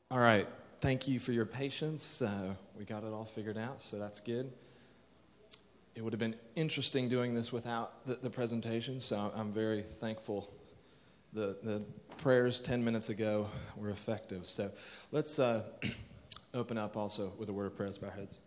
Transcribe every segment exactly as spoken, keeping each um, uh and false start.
All right. Thank you for your patience. Uh, we got it all figured out, so that's good. It would have been interesting doing this without the, the presentation, so I'm very thankful. The, the prayers ten minutes ago were effective. So let's uh, open up also with a word of prayer. Let's bow our heads.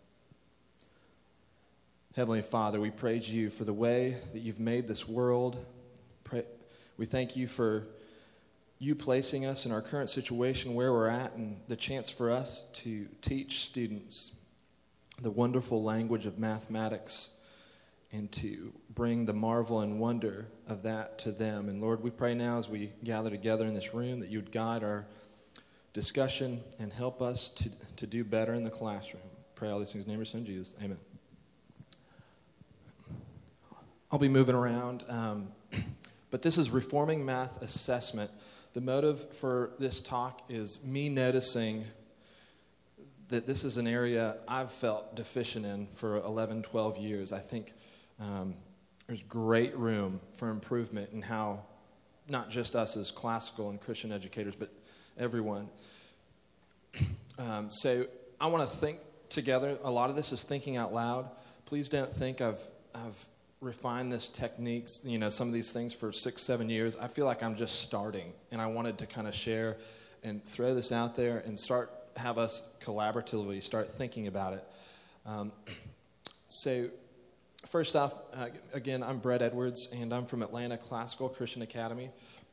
Heavenly Father, we praise you for the way that you've made this world. Pray, we thank you for you placing us in our current situation where we're at and the chance for us to teach students the wonderful language of mathematics and to bring the marvel and wonder of that to them. And Lord, we pray now as we gather together in this room that you would guide our discussion and help us to, to do better in the classroom. Pray all these things in the name of your Son, Jesus. Amen. I'll be moving around, um, but this is Reforming Math Assessment. The motive for this talk is me noticing that this is an area I've felt deficient in for eleven, twelve years. I think um, there's great room for improvement in how not just us as classical and Christian educators, but everyone. Um, so I want to think together. A lot of this is thinking out loud. Please don't think I've I've refined this techniques, you know, some of these things for six, seven years. I feel like I'm just starting, and I wanted to kind of share and throw this out there and start, have us collaboratively start thinking about it. Um, so first off, uh, again, I'm Brett Edwards, and I'm from Atlanta Classical Christian Academy.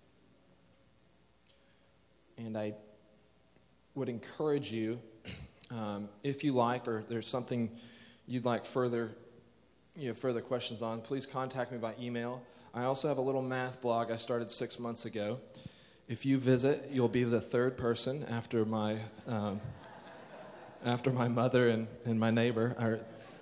And I would encourage you, um, if you like, or there's something you'd like further you have further questions on, please contact me by email. I also have a little math blog I started six months ago. If you visit, you'll be the third person after my um, after my mother and, and my neighbor. Are,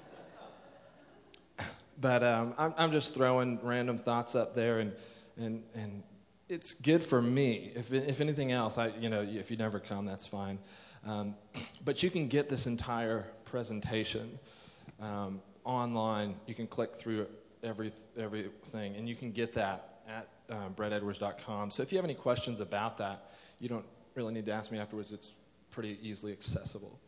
but um, I'm, I'm just throwing random thoughts up there, and and and it's good for me. If if anything else, I you know if you never come, that's fine. Um, but you can get this entire presentation. Um, Online, you can click through every everything, and you can get that at uh, brett edwards dot com. So if you have any questions about that, you don't really need to ask me afterwards. It's pretty easily accessible.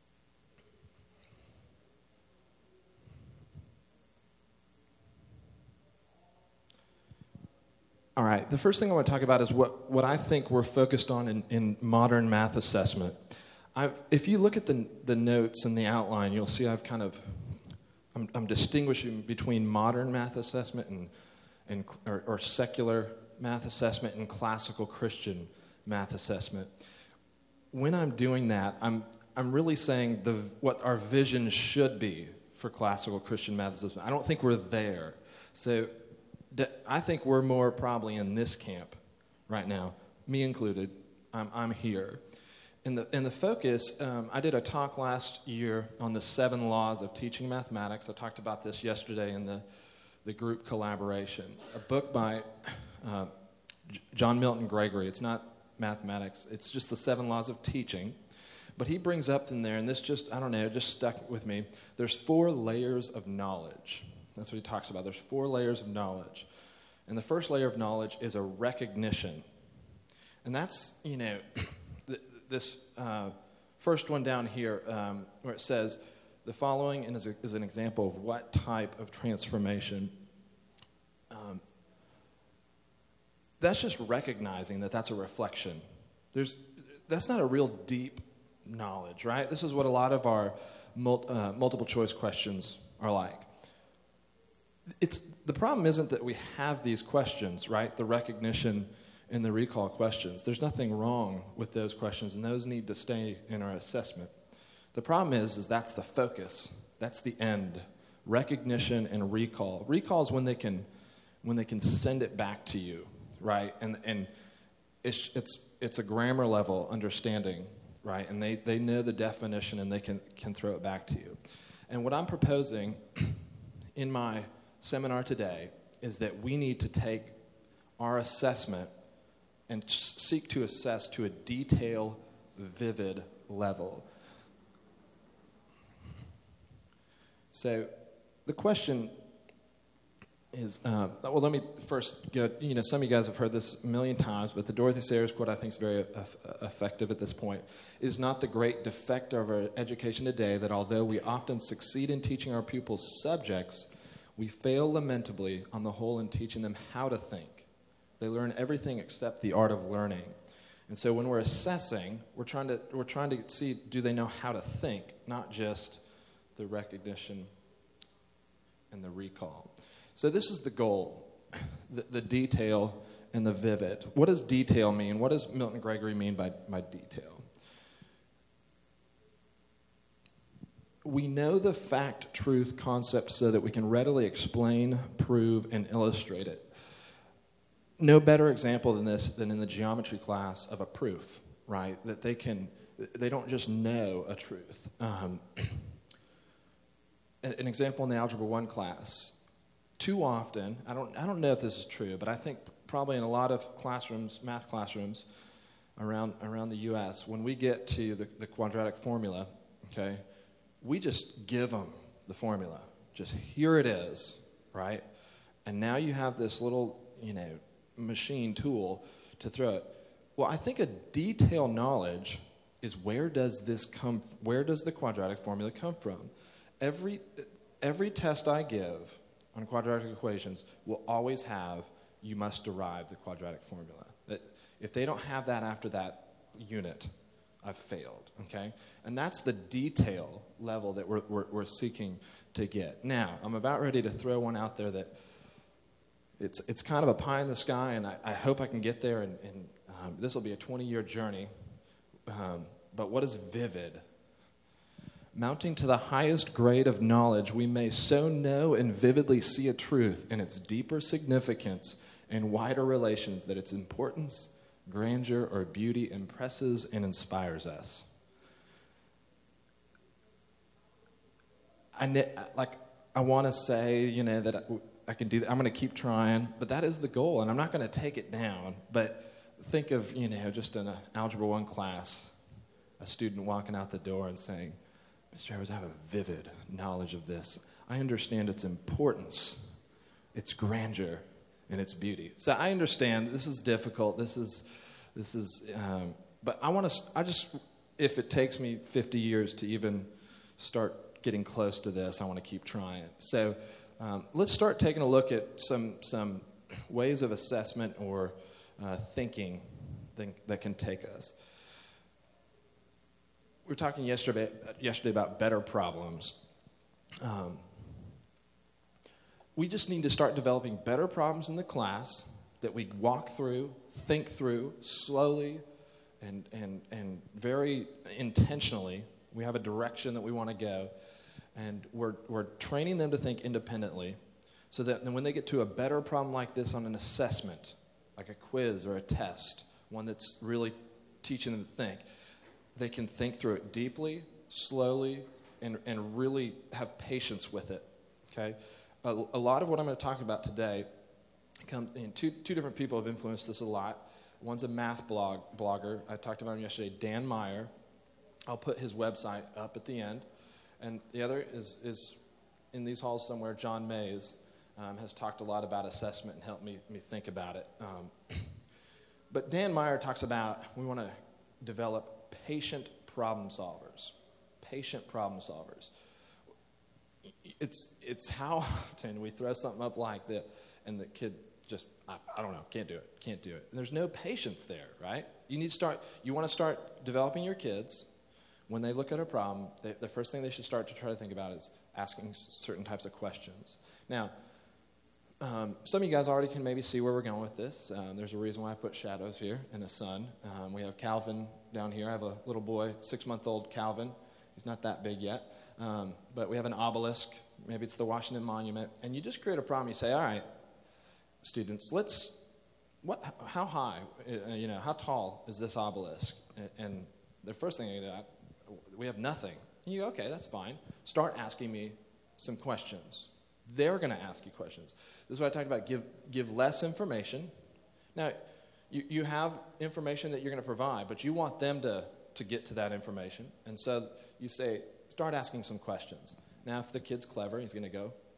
All right, the first thing I want to talk about is what, what I think we're focused on in, in modern math assessment. I've, if you look at the the notes and the outline, you'll see I've kind of I'm, I'm distinguishing between modern math assessment and, and or, or secular math assessment and classical Christian math assessment. When I'm doing that, I'm I'm really saying the what our vision should be for classical Christian math assessment. I don't think we're there. So I think we're more probably in this camp right now, me included. I'm I'm here. And the, and the focus, um, I did a talk last year on the seven laws of teaching mathematics. I talked about this yesterday in the, the group collaboration, a book by uh, John Milton Gregory. It's not mathematics. It's just the seven laws of teaching. But he brings up in there, and this just, I don't know, it just stuck with me. There's four layers of knowledge. That's what he talks about. There's four layers of knowledge. And the first layer of knowledge is a recognition. And that's, you know... This uh, first one down here, um, where it says, the following is, a, is an example of what type of transformation. Um, that's just recognizing that that's a reflection. There's, that's not a real deep knowledge, right? This is what a lot of our mul- uh, multiple choice questions are like. It's, the problem isn't that we have these questions, right? The recognition and the recall questions. There's nothing wrong with those questions, and those need to stay in our assessment. The problem is, is that's the focus. That's the end. Recognition and recall. Recall is when they can, when they can send it back to you, right? And and it's it's it's a grammar level understanding, right? And they, they know the definition and they can can throw it back to you. And what I'm proposing in my seminar today is that we need to take our assessment and seek to assess to a detailed, vivid level. So the question is, um, well, let me first get, you know, some of you guys have heard this a million times, but the Dorothy Sayers quote I think is very eff- effective at this point. It is not the great defect of our education today that although we often succeed in teaching our pupils subjects, we fail lamentably on the whole in teaching them how to think. They learn everything except the art of learning. And so when we're assessing, we're trying to we're trying to see, do they know how to think, not just the recognition and the recall. So this is the goal, the, the detail and the vivid. What does detail mean? What does Milton Gregory mean by, by detail? We know the fact, truth, concept so that we can readily explain, prove, and illustrate it. No better example than this than in the geometry class of a proof, right? That they can, they don't just know a truth. Um, an, an example in the Algebra one class. Too often, I don't, I don't know if this is true, but I think probably in a lot of classrooms, math classrooms around around the U S, when we get to the, the quadratic formula, okay, we just give them the formula. Just here it is, right? And now you have this little, you know, machine tool to throw it. Well, I think a detailed knowledge is where does this come, where does the quadratic formula come from? Every every test I give on quadratic equations will always have, you must derive the quadratic formula. If they don't have that after that unit, I've failed, okay? And that's the detail level that we're, we're, we're seeking to get. Now, I'm about ready to throw one out there that it's it's kind of a pie in the sky, and I, I hope I can get there, and, and um, this will be a twenty-year journey. Um, but what is vivid? Mounting to the highest grade of knowledge, we may so know and vividly see a truth in its deeper significance and wider relations that its importance, grandeur, or beauty impresses and inspires us. I ne- like. I want to say, you know, that I, I can do that. I'm going to keep trying, but that is the goal, and I'm not going to take it down. But think of, you know, just in an Algebra one class, a student walking out the door and saying, Mister Evers, I have a vivid knowledge of this. I understand its importance, its grandeur, and its beauty. So I understand this is difficult. This is, this is, um, but I want to. I just, if it takes me fifty years to even start getting close to this, I want to keep trying. So um, let's start taking a look at some some ways of assessment or uh, thinking that, that can take us. We were talking yesterday yesterday about better problems. Um, we just need to start developing better problems in the class that we walk through, think through slowly and and and very intentionally. We have a direction that we want to go, and we're we're training them to think independently, so that then when they get to a better problem like this on an assessment, like a quiz or a test, one that's really teaching them to think, they can think through it deeply, slowly, and, and really have patience with it, okay? A, a lot of what I'm going to talk about today, comes in two, two different people have influenced this a lot. One's a math blog blogger. I talked about him yesterday, Dan Meyer. I'll put his website up at the end. And the other is, is in these halls somewhere, John Mays um, has talked a lot about assessment and helped me, me think about it. Um, but Dan Meyer talks about we want to develop patient problem solvers. Patient problem solvers. It's it's how often we throw something up like that and the kid just, I, I don't know, can't do it, can't do it. And there's no patience there, right? You need to start, you want to start developing your kids. When they look at a problem, they, the first thing they should start to try to think about is asking certain types of questions. Now, um, some of you guys already can maybe see where we're going with this. Um, there's a reason why I put shadows here and a sun. Um, we have Calvin down here. I have a little boy, six-month-old Calvin. He's not that big yet. Um, but we have an obelisk. Maybe it's the Washington Monument. And you just create a problem. You say, all right, students, let's, what, how high, uh, you know, how tall is this obelisk? And, and the first thing you do, we have nothing. And you go, okay, that's fine. Start asking me some questions. They're going to ask you questions. This is what I talked about. Give give less information. Now, you, you have information that you're going to provide, but you want them to, to get to that information. And so you say, start asking some questions. Now, if the kid's clever, he's going to go,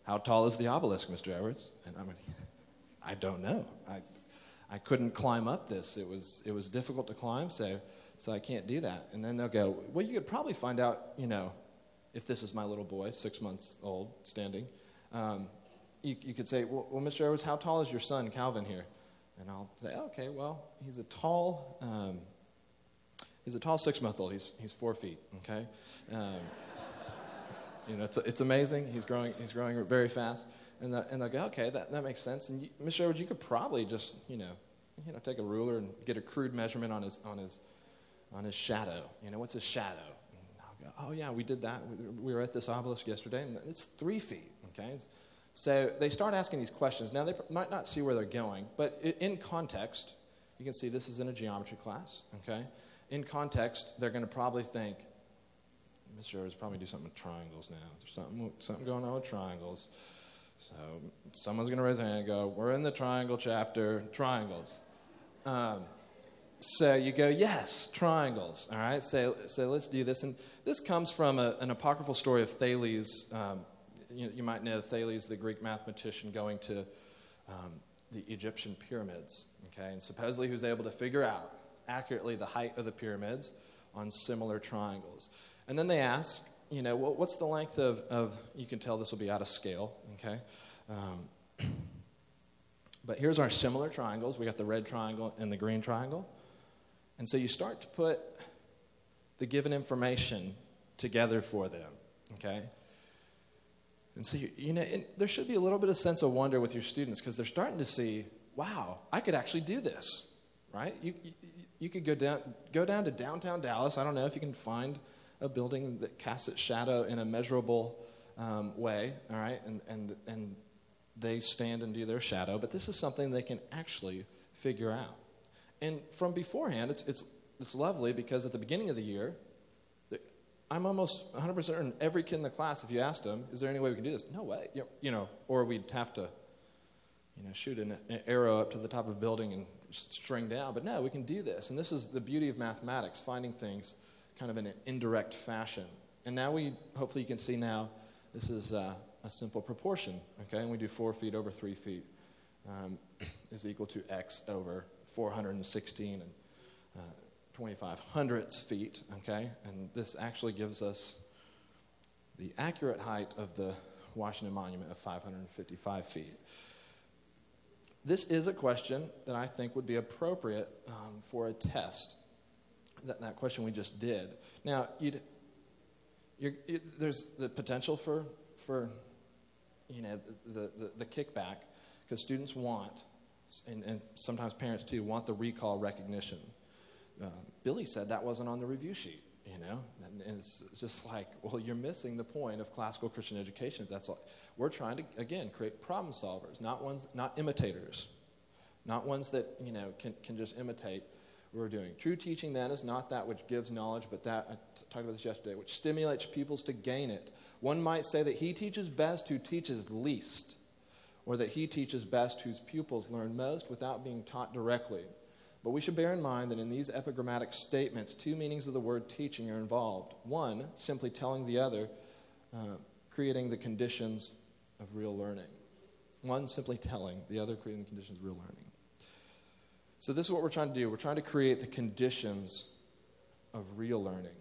how tall is the obelisk, Mister Edwards? And I'm like, I don't know. I I couldn't climb up this. It was it was difficult to climb, so so I can't do that. And then they'll go, well, you could probably find out, you know, if this is my little boy, six months old, standing. Um, you, you could say, well, well, Mister Edwards, how tall is your son, Calvin, here? And I'll say, okay, well, he's a tall, um, he's a tall six-month-old. He's he's four feet. Okay, um, you know, it's it's amazing. He's growing. He's growing very fast. And the, and they'll go, okay, that, that makes sense. And you, Mister Edwards, you could probably just, you know, you know, take a ruler and get a crude measurement on his on his on his shadow. You know, what's his shadow? And I'll go, oh yeah, we did that. We, we were at this obelisk yesterday, and it's three feet. Okay, so they start asking these questions. Now they might not see where they're going, but in context, you can see this is in a geometry class. Okay, in context, they're going to probably think, Mister Edwards probably do something with triangles now. There's something something going on with triangles. So someone's going to raise their hand and go, we're in the triangle chapter, triangles. Um, so you go, yes, triangles. All right, so, so let's do this. And this comes from a, an apocryphal story of Thales. Um, you, you might know Thales, the Greek mathematician, going to um, the Egyptian pyramids. Okay, and supposedly he was able to figure out accurately the height of the pyramids on similar triangles. And then they ask, you know, well, what's the length of, of, you can tell this will be out of scale, okay? Um, but here's our similar triangles. We got the red triangle and the green triangle. And so you start to put the given information together for them, okay? And so, you, you know, it, there should be a little bit of sense of wonder with your students because they're starting to see, wow, I could actually do this, right? You, you, you could go down, go down to downtown Dallas. I don't know if you can find a building that casts its shadow in a measurable um, way, all right, and, and and they stand and do their shadow, but this is something they can actually figure out. And from beforehand, it's it's it's lovely because at the beginning of the year, I'm almost one hundred percent certain every kid in the class, if you asked them, is there any way we can do this? No way, you know, or we'd have to, you know, shoot an, an arrow up to the top of a building and string down, but no, we can do this. And this is the beauty of mathematics, finding things kind of in an indirect fashion. And now we, hopefully you can see now, this is uh, a simple proportion, okay? And we do four feet over three feet um, is equal to x over four hundred sixteen and uh, twenty-five hundredths feet, okay? And this actually gives us the accurate height of the Washington Monument of five hundred fifty-five feet. This is a question that I think would be appropriate um, for a test. That, that question we just did. Now, you'd, you're, you, there's the potential for, for you know, the, the, the kickback, because students want, and, and sometimes parents too, want the recall recognition. Uh, Billy said that wasn't on the review sheet, you know, and, and it's just like, well, you're missing the point of classical Christian education. If that's all, we're trying to, again, create problem solvers, not ones, not imitators, not ones that, you know, can, can just imitate. We're doing. True teaching, then, is not that which gives knowledge, but that, I talked about this yesterday, which stimulates pupils to gain it. One might say that he teaches best who teaches least, or that he teaches best whose pupils learn most without being taught directly. But we should bear in mind that in these epigrammatic statements, two meanings of the word teaching are involved. One, simply telling the other, uh, creating the conditions of real learning. One, simply telling, the other, creating the conditions of real learning. So this is what we're trying to do. We're trying to create the conditions of real learning.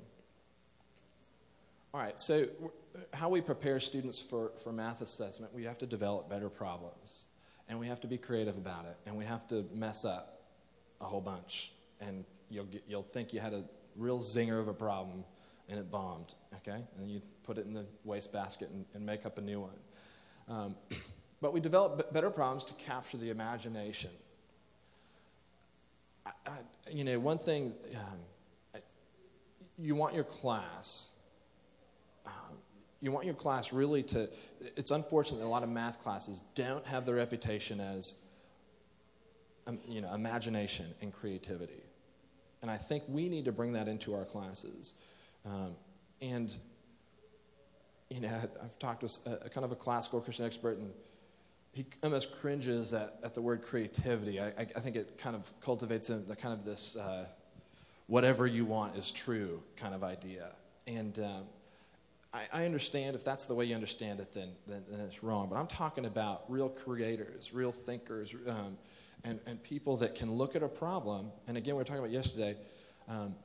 All right, so how we prepare students for, for math assessment, we have to develop better problems. And we have to be creative about it. And we have to mess up a whole bunch. And you'll, get, you'll think you had a real zinger of a problem, and it bombed, okay? And you put it in the wastebasket and, and make up a new one. Um, but we develop b- better problems to capture the imagination. I, I, you know, one thing, um, I, you want your class, um, you want your class really to, it's unfortunate that a lot of math classes don't have the reputation as, um, you know, imagination and creativity. And I think we need to bring that into our classes. Um, and, you know, I've talked to a, a kind of a classical Christian expert, and he almost cringes at, at the word creativity. I, I, I think it kind of cultivates a, the kind of this uh, whatever you want is true kind of idea. And um, I, I understand if that's the way you understand it, then, then, then it's wrong. But I'm talking about real creators, real thinkers, um, and, and people that can look at a problem. And again, we were talking about yesterday. Um,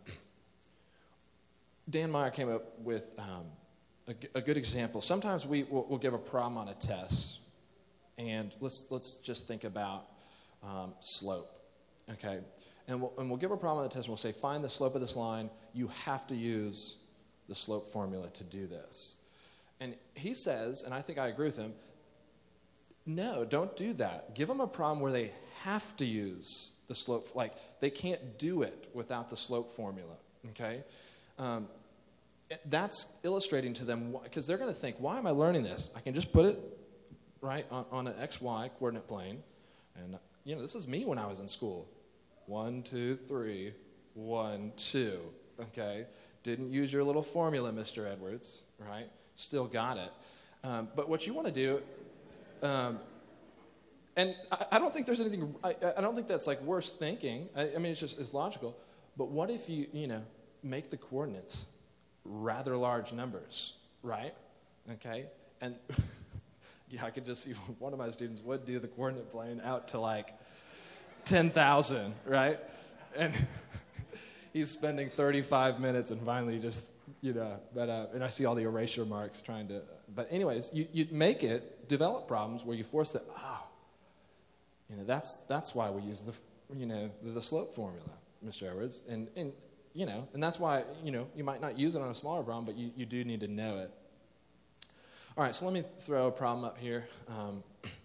Dan Meyer came up with um, a, a good example. Sometimes we will we'll give a problem on a test, and let's let's just think about um, slope, okay? And we'll, and we'll give a problem on the test, and we'll say, find the slope of this line. You have to use the slope formula to do this. And he says, and I think I agree with him, no, don't do that. Give them a problem where they have to use the slope, like they can't do it without the slope formula, okay? Um, that's illustrating to them, because they're going to think, why am I learning this? I can just put it, right, on, on an X Y coordinate plane. And, you know, this is me when I was in school. One, two, three, one, two, okay? Didn't use your little formula, Mister Edwards, right? Still got it. Um, but what you want to do, um, and I, I don't think there's anything, I, I don't think that's like worse thinking. I, I mean, it's just, it's logical. But what if you, you know, make the coordinates rather large numbers, right? Okay? And yeah, I could just see one of my students would do the coordinate plane out to like ten thousand, right? And he's spending thirty-five minutes and finally just, you know, but, uh, and I see all the erasure marks trying to, but anyways, you, you make it, develop problems where you force the, oh, you know, that's, that's why we use the, you know, the, the slope formula, Mister Edwards. And, and, you know, and that's why, you know, you might not use it on a smaller problem, but you, you do need to know it. All right, so let me throw a problem up here. Um,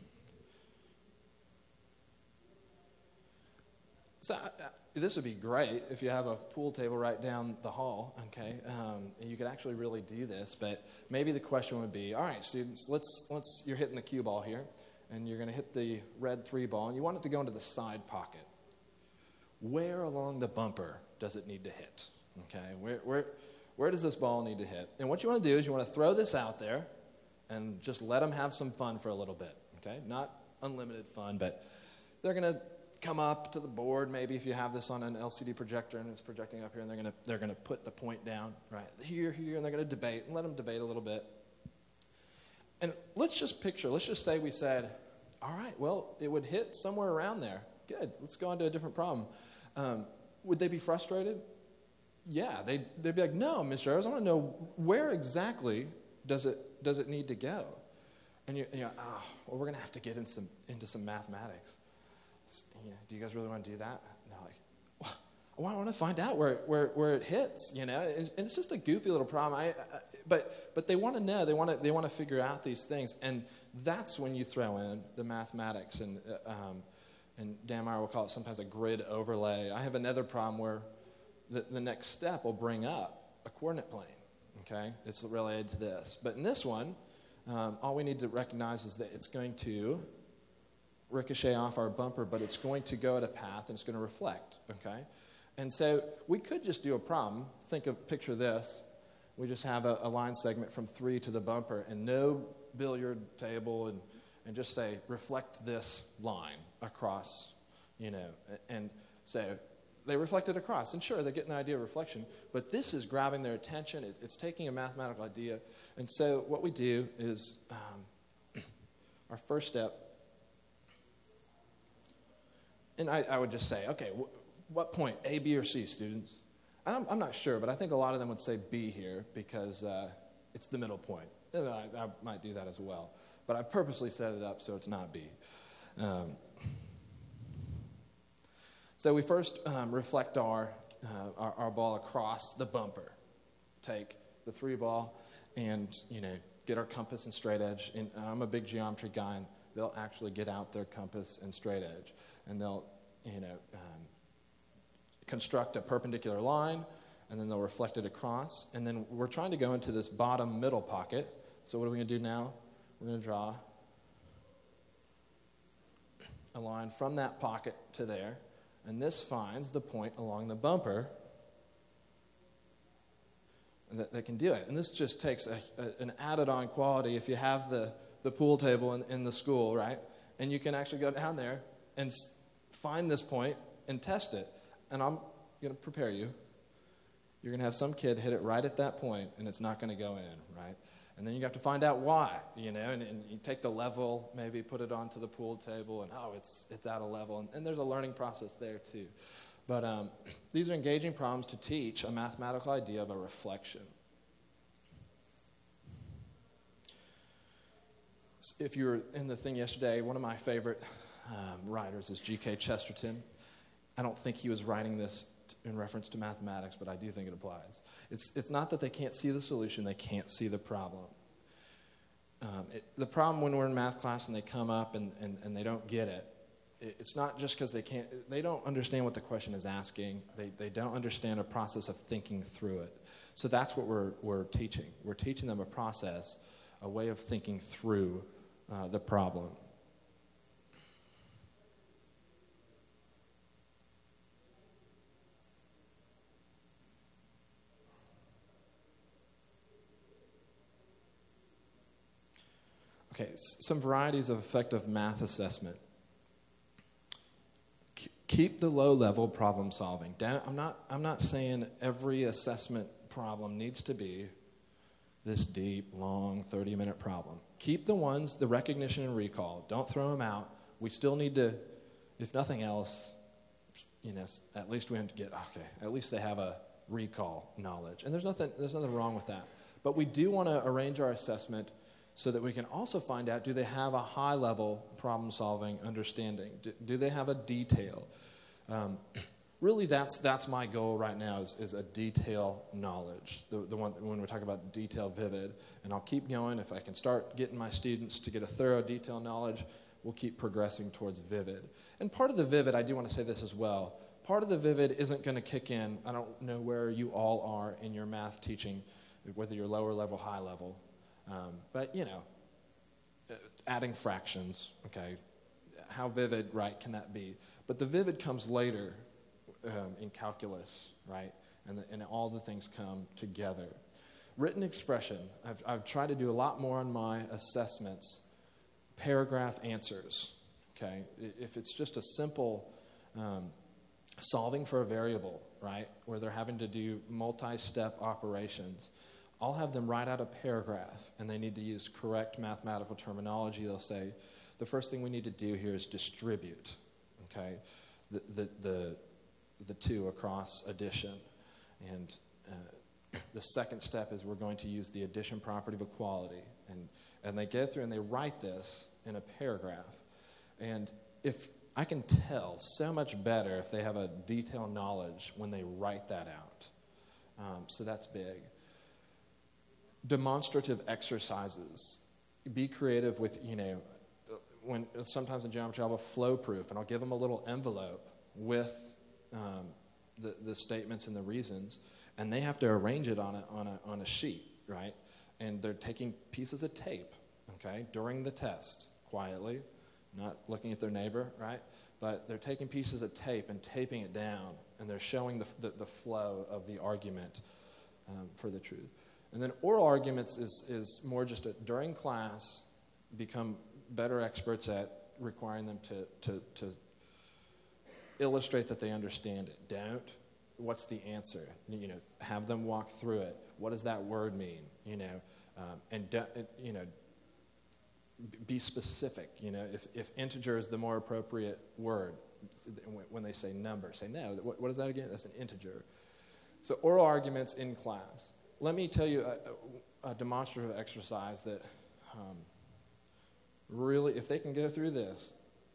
so I, I, this would be great if you have a pool table right down the hall, okay? Um, and you could actually really do this, but maybe the question would be, all right, students, let's, let's you're hitting the cue ball here, and you're going to hit the red three ball, and you want it to go into the side pocket. Where along the bumper does it need to hit? Okay, where where where does this ball need to hit? And what you want to do is you want to throw this out there and just let them have some fun for a little bit. Okay, not unlimited fun, but they're going to come up to the board. Maybe if you have this on an L C D projector and it's projecting up here, and they're going to they're going to put the point down right here, here, and they're going to debate and let them debate a little bit. And let's just picture. Let's just say we said, all right, well, it would hit somewhere around there. Good. Let's go on to a different problem. Um, would they be frustrated? Yeah, they'd, they'd be like, no, Mister Ayers, I want to know where exactly does it does it need to go? And you're, you're oh, well, we're going to have to get in some, into some mathematics. You know, do you guys really want to do that? And they're like, well, I want to find out where, where, where it hits, you know? And, and it's just a goofy little problem. I, I, but but they want to know. They want to they want to figure out these things. And that's when you throw in the mathematics and uh, um, And Dan Meyer will call it sometimes a grid overlay. I have another problem where the, the next step will bring up a coordinate plane, okay? It's related to this. But in this one, um, all we need to recognize is that it's going to ricochet off our bumper, but it's going to go at a path, and it's going to reflect, okay? And so we could just do a problem. Think of, picture this. We just have a, a line segment from three to the bumper, and no billiard table, and and just say, reflect this line across, you know, and say, they reflect it across. And sure, they're getting the idea of reflection, but this is grabbing their attention. It, it's taking a mathematical idea. And so what we do is, um, our first step, and I, I would just say, okay, wh- what point, A, B, or C, students? I'm, I'm not sure, but I think a lot of them would say B here because uh, it's the middle point. And I, I might do that as well. But I purposely set it up so it's not B. Um, so we first um, reflect our, uh, our our ball across the bumper. Take the three ball and, you know, get our compass and straight edge. And I'm a big geometry guy, and they'll actually get out their compass and straight edge. And they'll, you know, um, construct a perpendicular line, and then they'll reflect it across. And then we're trying to go into this bottom middle pocket. So what are we going to do now? We're going to draw a line from that pocket to there, and this finds the point along the bumper that, that can do it. And this just takes a, a, an added-on quality if you have the, the pool table in, in the school, right? And you can actually go down there and s- find this point and test it. And I'm going to prepare you. You're going to have some kid hit it right at that point, and it's not going to go in, right? And then you have to find out why, you know, and, and you take the level, maybe put it onto the pool table, and, oh, it's it's out of level. And, and there's a learning process there, too. But um, these are engaging problems to teach a mathematical idea of a reflection. If you were in the thing yesterday, one of my favorite um, writers is G K Chesterton. I don't think he was writing this in reference to mathematics, but I do think it applies. It's it's not that they can't see the solution, they can't see the problem. Um, it, the problem when we're in math class and they come up and, and, and they don't get it, it, it's not just because they can't, they don't understand what the question is asking. They they don't understand a process of thinking through it. So that's what we're we're teaching. We're teaching them a process, a way of thinking through uh, the problem. Okay, some varieties of effective math assessment. Keep the low-level problem solving. I'm not, I'm not saying every assessment problem needs to be this deep, long, thirty-minute problem. Keep the ones, the recognition and recall. Don't throw them out. We still need to, if nothing else, you know, at least we have to get, okay, at least they have a recall knowledge. And there's nothing, there's nothing wrong with that. But we do want to arrange our assessment so that we can also find out, do they have a high-level problem-solving understanding? Do, do they have a detail? Um, really, that's that's my goal right now is, is a detail knowledge, the, the one when we're talking about detail vivid. And I'll keep going. If I can start getting my students to get a thorough detail knowledge, we'll keep progressing towards vivid. And part of the vivid, I do want to say this as well, part of the vivid isn't going to kick in. I don't know where you all are in your math teaching, whether you're lower level, high level. Um, but, you know, adding fractions, okay, how vivid, right, can that be? But the vivid comes later um, in calculus, right, and, the, and all the things come together. Written expression, I've, I've tried to do a lot more on my assessments, paragraph answers, okay? If it's just a simple um, solving for a variable, right, where they're having to do multi-step operations, I'll have them write out a paragraph, and they need to use correct mathematical terminology. They'll say, the first thing we need to do here is distribute, okay, the the the, the two across addition. And uh, the second step is we're going to use the addition property of equality. And, and they go through and they write this in a paragraph. And if I can tell so much better if they have a detailed knowledge when they write that out. Um, so that's big. Demonstrative exercises. Be creative with, you know, when sometimes in geometry I'll have a flow proof, and I'll give them a little envelope with um, the, the statements and the reasons, and they have to arrange it on a, on a, on a sheet, right? And they're taking pieces of tape, okay, during the test, quietly, not looking at their neighbor, right? But they're taking pieces of tape and taping it down, and they're showing the, the, the flow of the argument um, for the truth. And then oral arguments is, is more just a, during class, become better experts at requiring them to, to, to illustrate that they understand it. Don't. What's the answer? You know, have them walk through it. What does that word mean? You know, um, and de- you know, be specific. You know, if if integer is the more appropriate word, when they say number, say no. What, what is that again? That's an integer. So oral arguments in class. Let me tell you a, a demonstrative exercise that um, really, if they can go through this,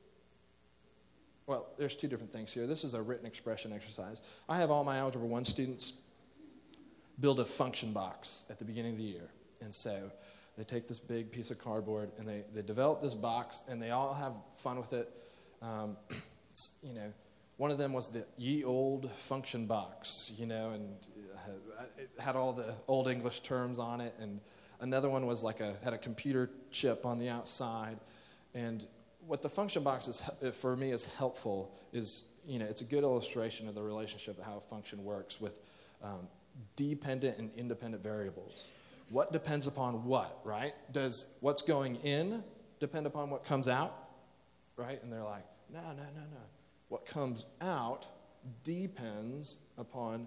well, there's two different things here. This is a written expression exercise. I have all my Algebra one students build a function box at the beginning of the year. And so they take this big piece of cardboard, and they, they develop this box, and they all have fun with it. Um, you know, one of them was the ye old function box, you know, and it had all the old English terms on it. And another one was like a had a computer chip on the outside. And what the function box is for me is helpful is, you know, it's a good illustration of the relationship of how a function works with um, dependent and independent variables. What depends upon what, right? Does what's going in depend upon what comes out, right? And they're like, no, no, no, no. What comes out depends upon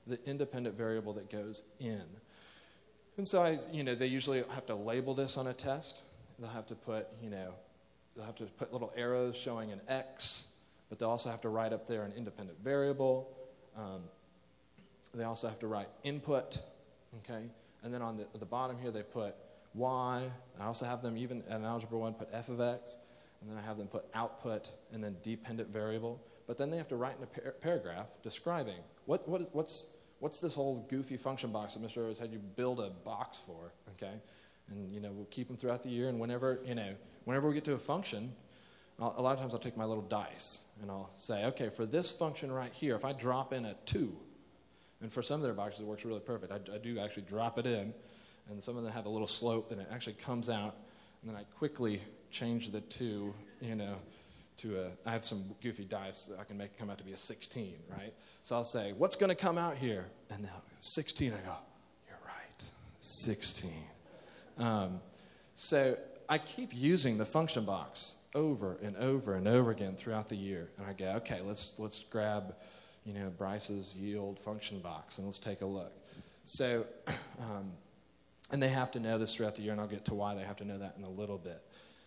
the independent variable that goes in. And so, I, you know, they usually have to label this on a test. They'll have to put, you know, they'll have to put little arrows showing an X, but they'll also have to write up there an independent variable. Um, they also have to write input, okay? And then on the, at the bottom here, they put Y. I also have them, even in Algebra one, put f of x. And then I have them put output and then dependent variable. But then they have to write in a par- paragraph describing what, what is, what's, what's this whole goofy function box that Mister Rose had you build a box for, okay? And, you know, we'll keep them throughout the year. And whenever, you know, whenever we get to a function, I'll, a lot of times I'll take my little dice and I'll say, okay, for this function right here, if I drop in a two, and for some of their boxes it works really perfect. I, I do actually drop it in, and some of them have a little slope, and it actually comes out, and then I quickly change the two, you know, to a, I have some goofy dice that I can make come out to be a sixteen, right? So I'll say, what's going to come out here? And they'll go, sixteen. I go, you're right, sixteen. Um, so I keep using the function box over and over and over again throughout the year. And I go, okay, let's let's grab, you know, Bryce's yield function box, and let's take a look. So, um, and they have to know this throughout the year, and I'll get to why they have to know that in a little bit.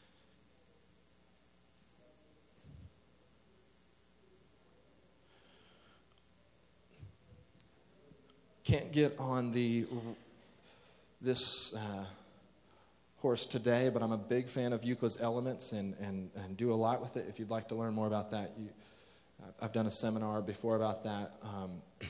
Can't get on the this uh, horse today, but I'm a big fan of Euclid's Elements and, and, and do a lot with it. If you'd like to learn more about that, you, I've done a seminar before about that. Um,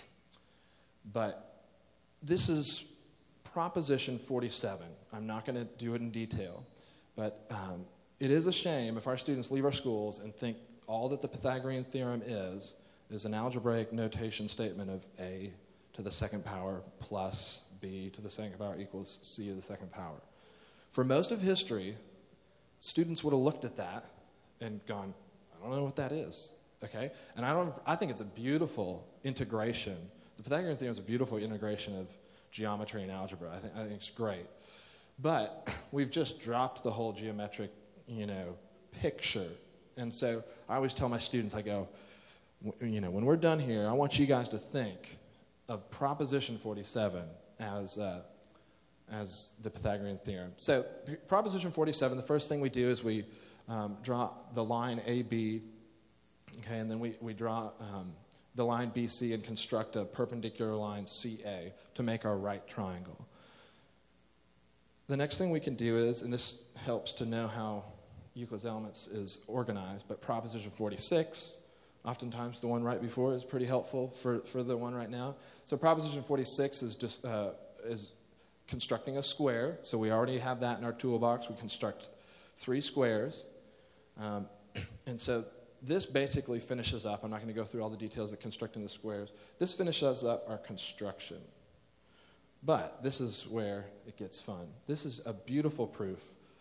but this is Proposition forty-seven. I'm not going to do it in detail, but um, it is a shame if our students leave our schools and think all that the Pythagorean theorem is is an algebraic notation statement of A to the second power plus B to the second power equals C to the second power. For most of history, students would have looked at that and gone, I don't know what that is, okay? And I don't. I think it's a beautiful integration. The Pythagorean theorem is a beautiful integration of geometry and algebra. I think I think it's great. But we've just dropped the whole geometric, you know, picture. And so I always tell my students, I go, you know, when we're done here, I want you guys to think of Proposition forty-seven as uh, as the Pythagorean theorem. So Proposition forty-seven, the first thing we do is we um, draw the line A B, okay, and then we, we draw um, the line B C and construct a perpendicular line C A to make our right triangle. The next thing we can do is, and this helps to know how Euclid's Elements is organized, but Proposition forty-six, oftentimes the one right before, is pretty helpful for, for the one right now. So Proposition forty-six is just uh, is constructing a square. So we already have that in our toolbox. We construct three squares. Um, and so this basically finishes up. I'm not going to go through all the details of constructing the squares. This finishes up our construction. But this is where it gets fun. This is a beautiful proof.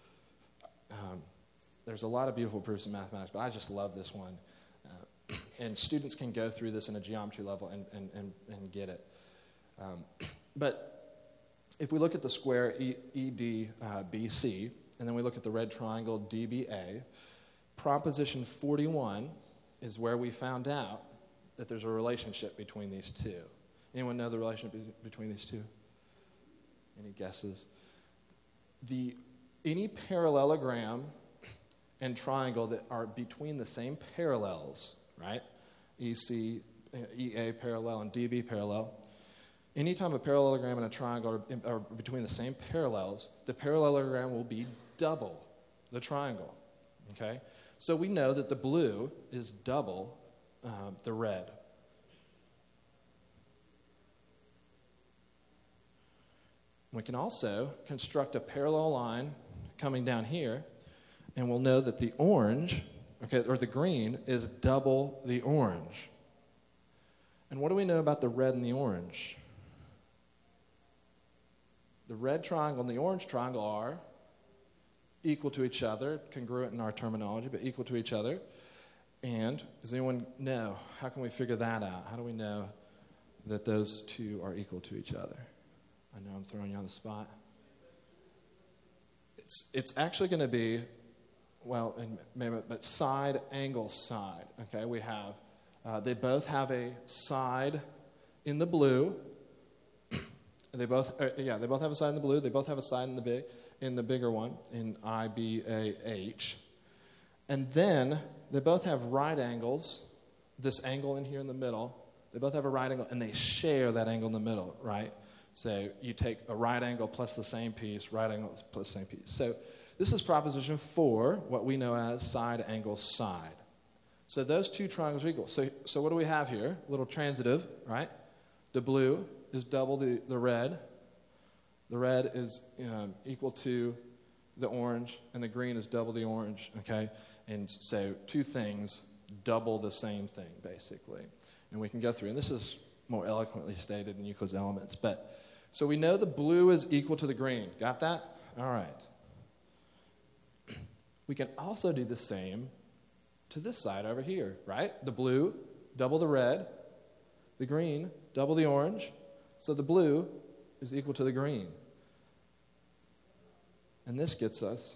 Um, there's a lot of beautiful proofs in mathematics, but I just love this one. Uh, and students can go through this in a geometry level and, and, and, and get it. Um, but if we look at the square E, E D, uh, B C, and then we look at the red triangle D B A, Proposition forty-one is where we found out that there's a relationship between these two. Anyone know the relationship between these two? Any guesses? The any parallelogram and triangle that are between the same parallels, right? E C, E A parallel and D B parallel. Anytime a parallelogram and a triangle are, are between the same parallels, the parallelogram will be double the triangle, okay? So we know that the blue is double uh, the red. We can also construct a parallel line coming down here, and we'll know that the orange, okay, or the green, is double the orange. And what do we know about the red and the orange? The red triangle and the orange triangle are equal to each other, congruent in our terminology, but equal to each other. And does anyone know? How can we figure that out? How do we know that those two are equal to each other? I know I'm throwing you on the spot. It's it's actually going to be, well, and maybe, but side, angle, side. Okay, we have, uh, they both have a side in the blue, they both, uh, yeah, they both have a side in the blue. They both have a side in the big, in the bigger one, in I, B, A, H. And then they both have right angles. This angle in here in the middle, they both have a right angle, and they share that angle in the middle, right? So you take a right angle plus the same piece, right angle plus the same piece. So this is proposition four, what we know as side angle side. So those two triangles are equal. So, so what do we have here? A little transitive, right? The blue is double the, the red. The red is um, equal to the orange, and the green is double the orange, okay? And so two things double the same thing, basically. And we can go through, and this is more eloquently stated in Euclid's Elements. But so we know the blue is equal to the green. Got that? All right. We can also do the same to this side over here, right? The blue, double the red. The green, double the orange. So the blue is equal to the green. And this gets us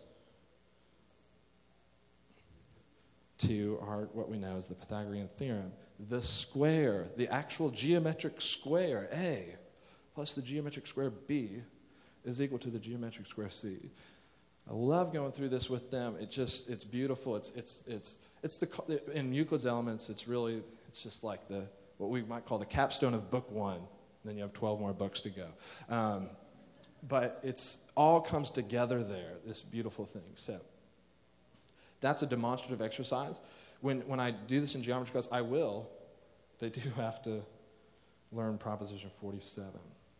to our what we know as the Pythagorean theorem. The square, the actual geometric square, A, plus the geometric square, B, is equal to the geometric square, C. I love going through this with them. It just, it's beautiful. It's, it's, it's, it's the, in Euclid's Elements, it's really, it's just like the, what we might call the capstone of book one. And then you have twelve more books to go. Um, but it's all comes together there, this beautiful thing. So that's a demonstrative exercise. When when I do this in geometry class, I will. They do have to learn proposition forty-seven.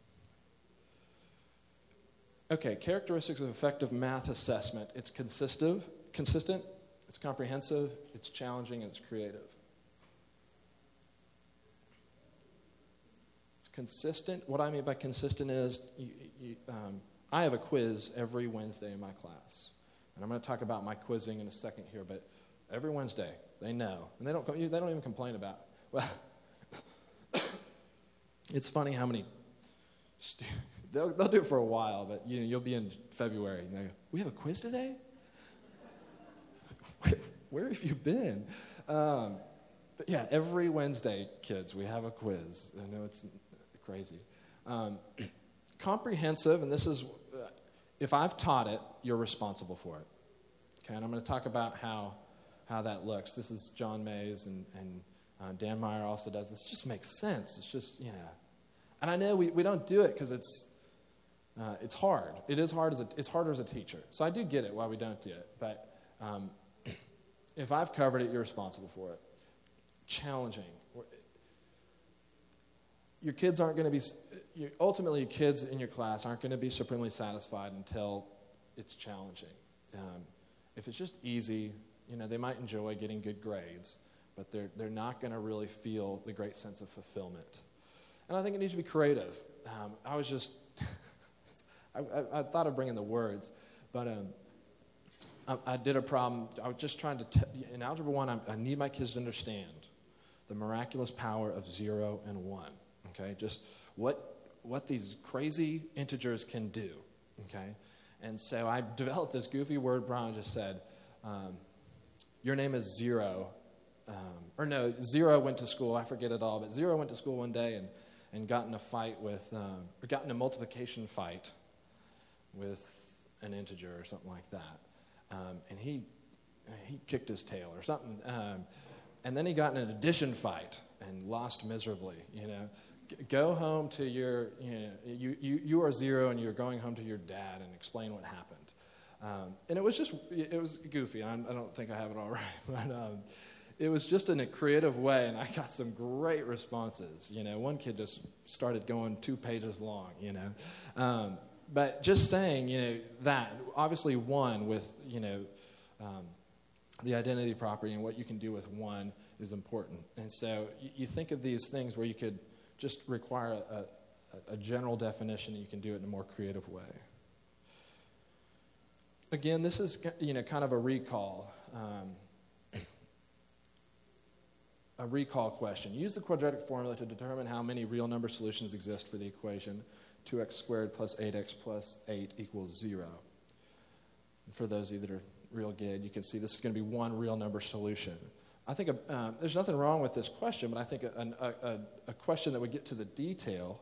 Okay, characteristics of effective math assessment. It's consistent, consistent, it's comprehensive, it's challenging, and it's creative. It's consistent. What I mean by consistent is you, you, um, I have a quiz every Wednesday in my class. And I'm going to talk about my quizzing in a second here, but every Wednesday, they know. And they don't, they don't even complain about it. Well, it's funny how many, stu- they'll, they'll do it for a while, but you know, you'll be in February, and they go, we have a quiz today? where, where have you been? Um, but yeah, every Wednesday, kids, we have a quiz. I know it's crazy. Um, comprehensive, and this is, uh, if I've taught it, you're responsible for it. Okay, and I'm going to talk about how how that looks. This is John Mays, and, and uh, Dan Meyer also does this. It just makes sense. It's just, you know. And I know we, we don't do it because it's uh, it's hard. It is hard as a, it's harder as a teacher. So I do get it why we don't do it. But um, if I've covered it, you're responsible for it. Challenging. Your kids aren't going to be, ultimately your kids in your class aren't going to be supremely satisfied until it's challenging. Um, if it's just easy, you know, they might enjoy getting good grades, but they're they're not going to really feel the great sense of fulfillment. And I think it needs to be creative. Um, I was just, I, I, I thought of bringing the words, but um, I, I did a problem. I was just trying to, t- in Algebra one, I, I need my kids to understand the miraculous power of zero and one. Okay, just what what these crazy integers can do. Okay, and so I developed this goofy word. Brian just said, um, "Your name is Zero," um, or no, Zero went to school. I forget it all, but Zero went to school one day and and got in a fight with, um, or got in a multiplication fight with an integer or something like that, um, and he he kicked his tail or something, um, and then he got in an addition fight and lost miserably. You know. Go home to your, you know, you, you, you are Zero and you're going home to your dad and explain what happened. Um, and it was just, it was goofy. I'm, I don't think I have it all right. But um, it was just in a creative way, and I got some great responses. You know, one kid just started going two pages long, you know. Um, but just saying, you know, that, obviously one with, you know, um, the identity property and what you can do with one is important. And so you, you think of these things where you could just require a, a, a general definition, and you can do it in a more creative way. Again, this is, you know, kind of a recall, um, a recall question. Use the quadratic formula to determine how many real number solutions exist for the equation two x squared plus eight x plus eight equals zero. And for those of you that are real good, you can see this is going to be one real number solution. I think uh, there's nothing wrong with this question, but I think a, a, a, a question that would get to the detail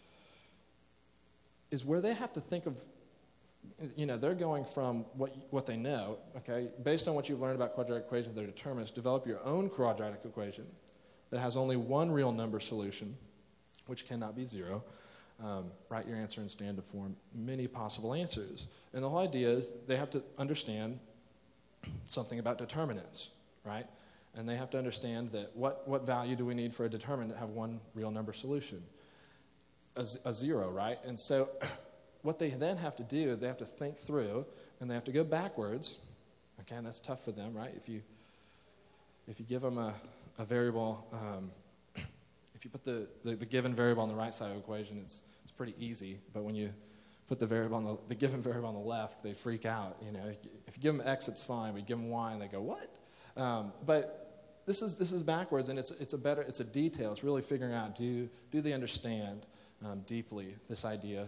is where they have to think of, you know, they're going from what what they know, okay, based on what you've learned about quadratic equations, they're determinants, develop your own quadratic equation that has only one real number solution, which cannot be zero. Um, write your answer in standard form, many possible answers. And the whole idea is they have to understand something about determinants, right? And they have to understand that what, what value do we need for a determinant to have one real number solution? A, a zero, right? And so what they then have to do, they have to think through, and they have to go backwards. Okay, and that's tough for them, right? If you if you give them a, a variable, um, if you put the, the, the given variable on the right side of the equation, it's it's pretty easy. But when you put the variable on the, the given variable on the left, they freak out. You know, if you give them x, it's fine. But you give them y, and they go, what? Um, but this is this is backwards, and it's it's a better it's a detail. It's really figuring out do do they understand um, deeply this idea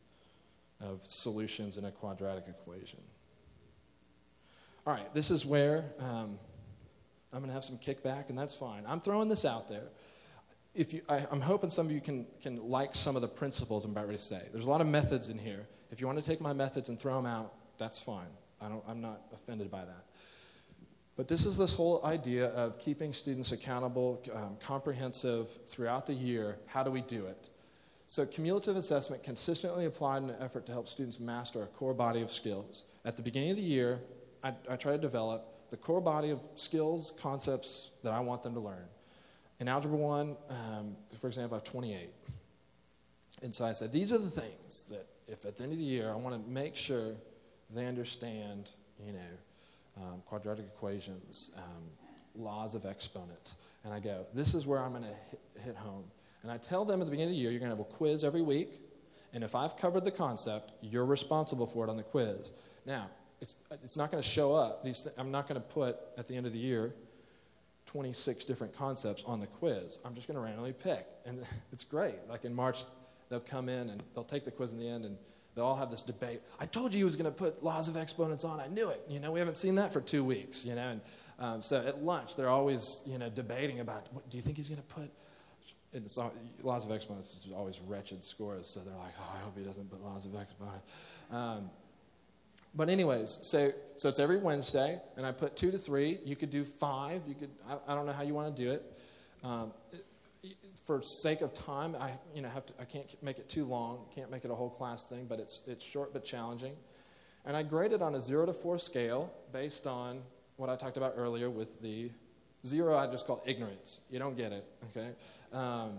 of solutions in a quadratic equation. All right, this is where um, I'm going to have some kickback, and that's fine. I'm throwing this out there. If you, I, I'm hoping some of you can can like some of the principles I'm about ready to say. There's a lot of methods in here. If you want to take my methods and throw them out, that's fine. I don't, I'm not offended by that. But this is this whole idea of keeping students accountable, um, comprehensive throughout the year. How do we do it? So cumulative assessment consistently applied in an effort to help students master a core body of skills. At the beginning of the year, I, I try to develop the core body of skills, concepts that I want them to learn. In Algebra one, um, for example, I have twenty-eight. And so I said, these are the things that if at the end of the year I want to make sure they understand, you know, um, quadratic equations, um, laws of exponents. And I go, this is where I'm going to hit, hit home. And I tell them at the beginning of the year, you're going to have a quiz every week. And if I've covered the concept, you're responsible for it on the quiz. Now, it's it's not going to show up. These th- I'm not going to put, at the end of the year, twenty-six different concepts on the quiz. I'm just going to randomly pick. And it's great. Like in March, they'll come in and they'll take the quiz in the end, and they'll all have this debate. I told you he was going to put laws of exponents on. I knew it. You know, we haven't seen that for two weeks, you know. And um, so at lunch, they're always, you know, debating about, what, do you think he's going to put... And it's all, laws of exponents is always wretched scores, so they're like, oh, I hope he doesn't put laws of exponents. Um, but anyways, so so it's every Wednesday, and I put two to three. You could do five. You could. I, I don't know how you want to do it. Um, it. For sake of time, I you know have to. I can't make it too long. Can't make it a whole class thing, but it's it's short but challenging. And I grade it on a zero to four scale based on what I talked about earlier with the zero. I just call ignorance. You don't get it. Okay. Um,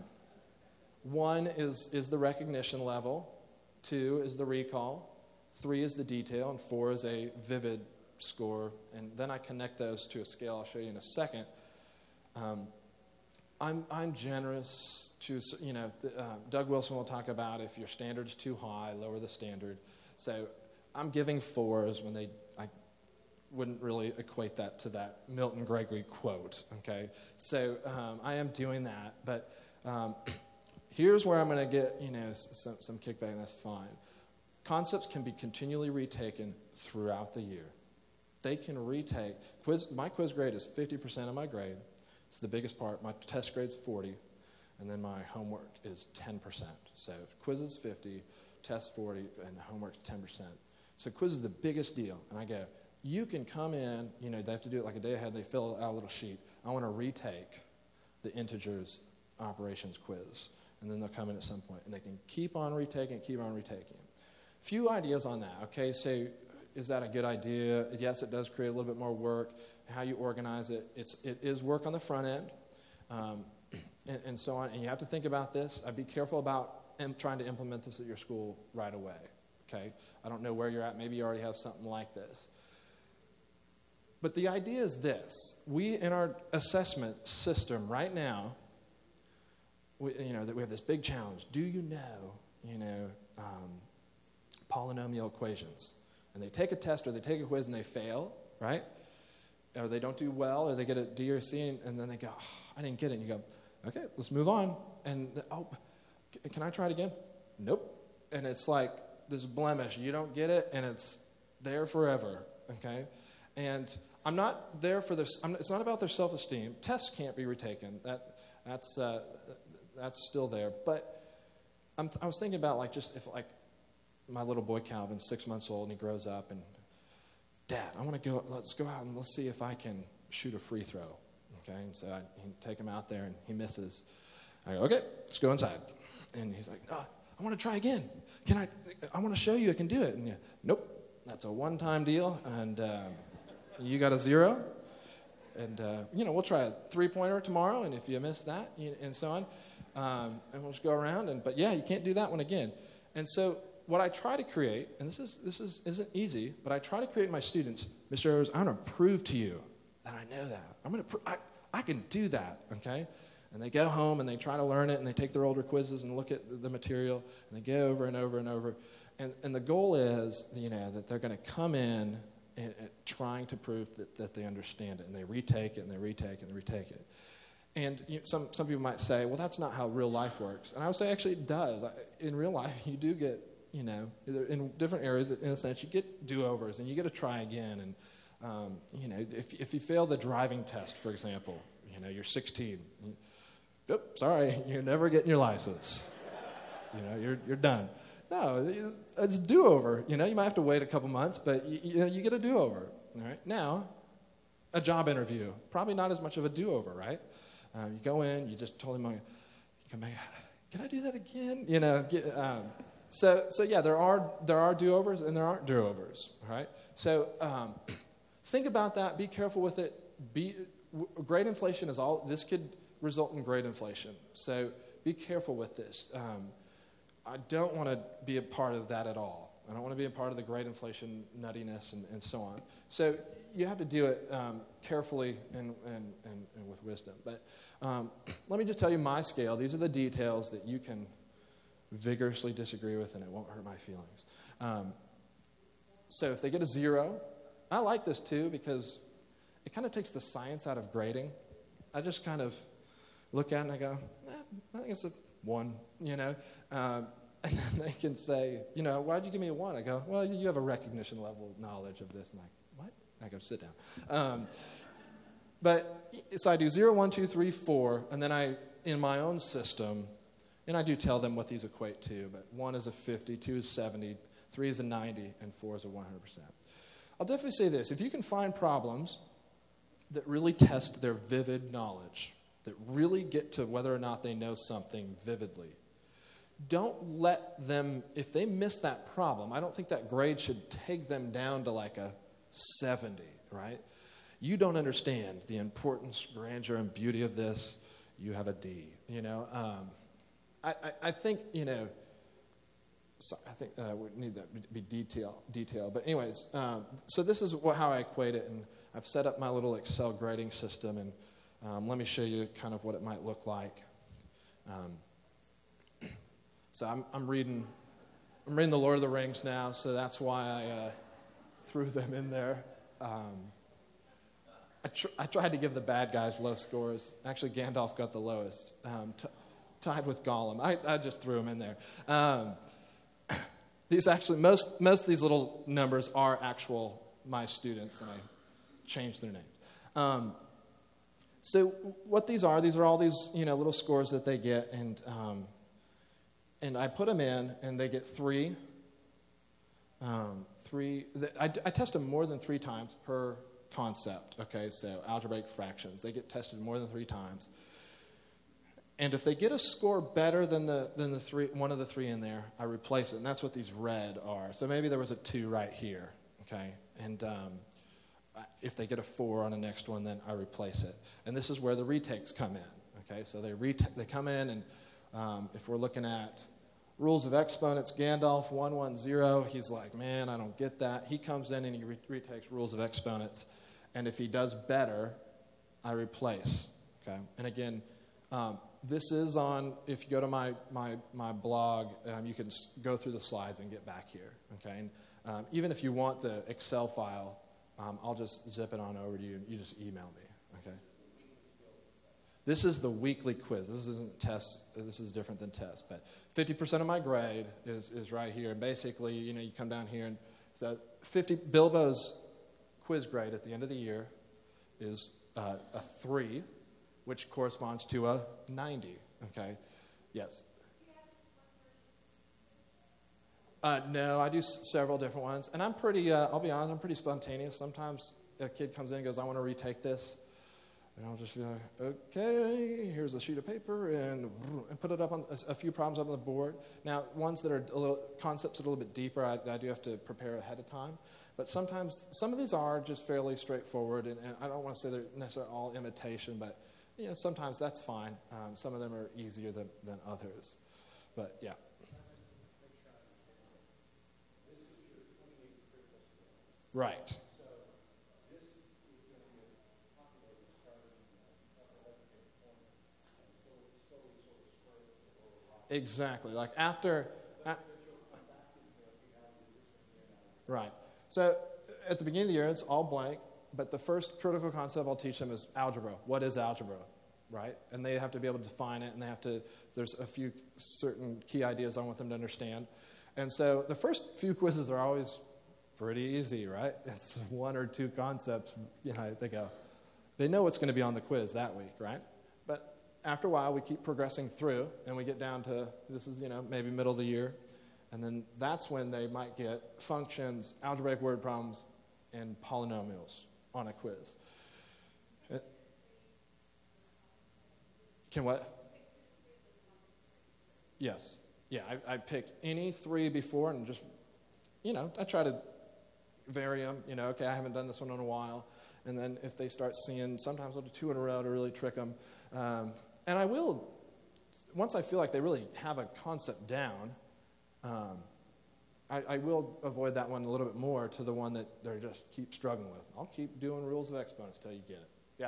one is, is the recognition level, two is the recall, three is the detail, and four is a vivid score. And then I connect those to a scale I'll show you in a second. Um, I'm, I'm generous to, you know, uh, Doug Wilson will talk about if your standard's too high, lower the standard. So I'm giving fours when they, I wouldn't really equate that to that Milton Gregory quote, okay? So um, I am doing that, but um, here's where I'm going to get, you know, some, some kickback, and that's fine. Concepts can be continually retaken throughout the year. They can retake. Quiz, my quiz grade is fifty percent of my grade. It's the biggest part. My test grade's forty, and then my homework is ten percent. So quiz is fifty, test forty, and homework's ten percent. So quiz is the biggest deal, and I go, you can come in, you know, they have to do it like a day ahead. They fill out a little sheet. I want to retake the integers operations quiz. And then they'll come in at some point. And they can keep on retaking, keep on retaking. Few ideas on that, okay? So is that a good idea? Yes, it does create a little bit more work. How you organize it, it's, it is work on the front end um, and, and so on. And you have to think about this. I'd be careful about im- trying to implement this at your school right away, okay? I don't know where you're at. Maybe you already have something like this. But the idea is this. We, in our assessment system right now, we, you know, that we have this big challenge. Do you know, you know, um, polynomial equations? And they take a test or they take a quiz and they fail, right? Or they don't do well, or they get a D or a C, and, and then they go, oh, I didn't get it. And you go, okay, let's move on. And, the, oh, can I try it again? Nope. And it's like this blemish. You don't get it, and it's there forever, okay? And I'm not there for this. I'm, it's not about their self-esteem. Tests can't be retaken. That that's uh, that's still there. But I'm, I was thinking about like just if like my little boy Calvin's six months old and he grows up and Dad, I want to go. Let's go out and let's see if I can shoot a free throw. Okay, and so I he take him out there and he misses. I go, okay, let's go inside. And he's like, no, I want to try again. Can I? I want to show you I can do it. And you, nope, that's a one-time deal, and uh, you got a zero. And uh, you know, we'll try a three-pointer tomorrow, and if you miss that, you, and so on, um, and we'll just go around. And but yeah, you can't do that one again. And so what I try to create, and this is this is isn't easy, but I try to create in my students, Mister Rose, I'm going to prove to you that I know that. I'm going to. Pr- I, I can do that. Okay. And they go home and they try to learn it and they take their older quizzes and look at the material and they go over and over and over. And and the goal is, you know, that they're going to come in and, and trying to prove that, that they understand it. And they retake it and they retake it and they retake it. And you know, some, some people might say, well, that's not how real life works. And I would say, actually, it does. In real life, you do get, you know, in different areas, in a sense, you get do-overs and you get to try again. And, um, you know, if, if you fail the driving test, for example, you know, you're sixteen. You, Oop, sorry, you're never getting your license. You know, you're you're done. No, it's, it's do-over. You know, you might have to wait a couple months, but you, you know, you get a do-over. All right. Now, a job interview, probably not as much of a do-over, right? Um, you go in, you just told him, you come back, can I do that again? You know, get, um, so so yeah, there are there are do-overs and there aren't do-overs. All right. So um, think about that. Be careful with it. Be w- grade inflation is all. This could result in grade inflation. So be careful with this. Um, I don't want to be a part of that at all. I don't want to be a part of the grade inflation nuttiness and, and so on. So you have to do it um, carefully and, and, and, and with wisdom. But um, let me just tell you my scale. These are the details that you can vigorously disagree with and it won't hurt my feelings. Um, so if they get a zero, I like this too because it kind of takes the science out of grading. I just kind of look at it and I go, eh, I think it's a one, you know. Um, and then they can say, you know, why'd you give me a one? I go, well, you have a recognition level of knowledge of this. And I, what? I go, sit down. Um, but so I do zero, one, two, three, four, and then I, in my own system, and I do tell them what these equate to, but one is a fifty, two is seventy, three is a ninety, and four is a one hundred percent. I'll definitely say this. If you can find problems that really test their vivid knowledge, that really get to whether or not they know something vividly, don't let them, if they miss that problem, I don't think that grade should take them down to like a seventy, right? You don't understand the importance, grandeur, and beauty of this. You have a D, you know. Um, I, I, I think, you know, so I think uh, we need that to be detail, detail. But anyways, um, so this is what, how I equate it, and I've set up my little Excel grading system, and Um, let me show you kind of what it might look like. Um, so I'm, I'm reading, I'm reading The Lord of the Rings now, so that's why I uh, threw them in there. Um, I, tr- I tried to give the bad guys low scores. Actually, Gandalf got the lowest, um, t- tied with Gollum. I, I just threw them in there. Um, these actually, most most of these little numbers are actual my students, and I changed their names. Um, So what these are, these are all these, you know, little scores that they get, and um, and I put them in, and they get three. Um, three. I, I test them more than three times per concept. Okay, so algebraic fractions, they get tested more than three times. And if they get a score better than the than the three, one of the three in there, I replace it, and that's what these red are. So maybe there was a two right here. Okay, and um, if they get a four on the next one, then I replace it. And this is where the retakes come in. Okay, so they reta- they come in, and um, if we're looking at rules of exponents, Gandalf one one zero, he's like, man, I don't get that. He comes in and he re- retakes rules of exponents, and if he does better, I replace. Okay, and again, um, this is on. If you go to my my my blog, um, you can go through the slides and get back here. Okay, and um, even if you want the Excel file. Um, I'll just zip it on over to you, and you just email me, okay? This is the weekly quiz. This isn't tests. This is different than tests. But fifty percent of my grade is, is right here. And basically, you know, you come down here, and so fifty Bilbo's quiz grade at the end of the year is uh, a three, which corresponds to a ninety. Okay? Yes. Uh, no, I do s- several different ones. And I'm pretty, uh, I'll be honest, I'm pretty spontaneous. Sometimes a kid comes in and goes, I want to retake this. And I'll just be like, okay, here's a sheet of paper, and, and put it up on a, a few problems up on the board. Now, ones that are a little, concepts a little bit deeper, I, I do have to prepare ahead of time. But sometimes, some of these are just fairly straightforward, and, and I don't want to say they're necessarily all imitation, but you know, sometimes that's fine. Um, some of them are easier than, than others. But yeah. Right. Exactly. Like after, a- right. So at the beginning of the year, it's all blank, but the first critical concept I'll teach them is algebra. What is algebra? Right? And they have to be able to define it, and they have to, there's a few certain key ideas I want them to understand. And so the first few quizzes are always pretty easy, right? It's one or two concepts, you know, they go. They know what's going to be on the quiz that week, right? But after a while, we keep progressing through, and we get down to, this is, you know, maybe middle of the year. And then that's when they might get functions, algebraic word problems, and polynomials on a quiz. Uh, Can what? Yes. Yeah, I, I pick any three before and just, you know, I try to vary them. You know, okay, I haven't done this one in a while. And then if they start seeing, sometimes I'll do two in a row to really trick them. Um, and I will, once I feel like they really have a concept down, um, I, I will avoid that one a little bit more to the one that they just keep struggling with. I'll keep doing rules of exponents till you get it. Yeah.